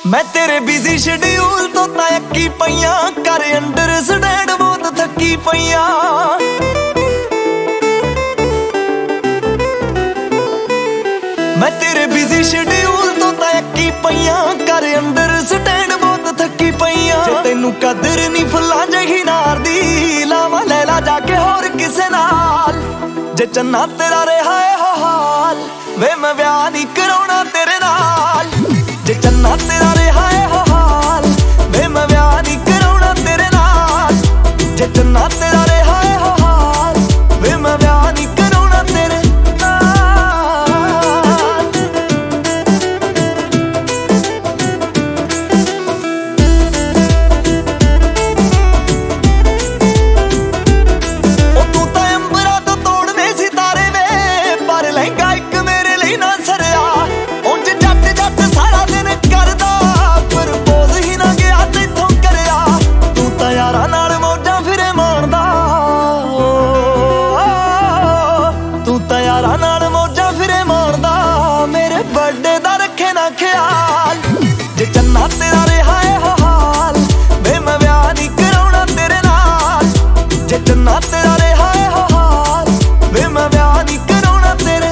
मैं तेरे busy schedule तो तयकी पईया कर अंडरस्टैंड बहुत थकी पईया। मैं तेरे बिजी शेड्यूल तो तयकी पईया कर अंडरस्टैंड बहुत थकी पईया। जे तैनू कदर नहीं फुल्लां जही नार दी लावां लैला जाके होर किसे नाल। जे चन्ना तेरा रहा है हाल वे मैं ब्याह नहीं कराउणा तेरे नाल। जे चन्ना तेरा रहा है हाल वे मैं ब्याह नहीं कराउणा तेरे नाल। जे चन्ना तेरा रहा है हाल वे मैं ब्याह नहीं कराउणा तेरे नाल मौजा फिरे मारदा मेरे बर्थडे दा रखे ना ख्याल। जे चन्ना तेरा रहा है हाल वे मैं ब्याह नहीं कराउणा तेरे नाल। जे चन्ना तेरा रहा है हाल वे मैं ब्याह नहीं कराउणा तेरे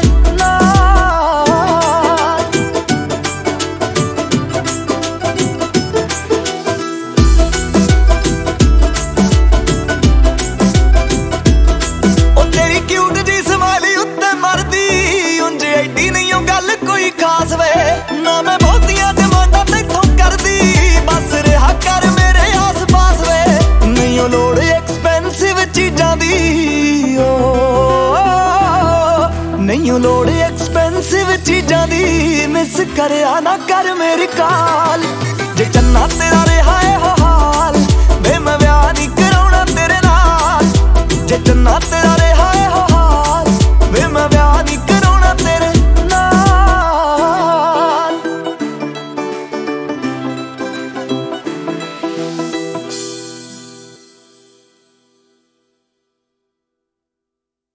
ओ तेरी क्यूट जी स्माइली उत्ते मरदी उंज एडी नहीं गल कोई खास वे ना मैं बहुतियां डिमांडां तैथों करदी बस रहा कर मेरे आस पास वे। नहीं लोड़ एक्सपेंसिव चीजां दी नहीं लोड़ एक्सपेंसिव चीजां दी मिस करया ना कर मेरी कॉल। जे चन्ना तेरा रहा है हाल वे मैं ब्याह नहीं